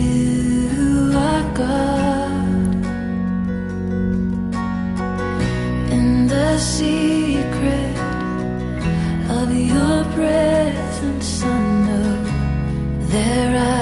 You are God. In the secret of your presence, I know there are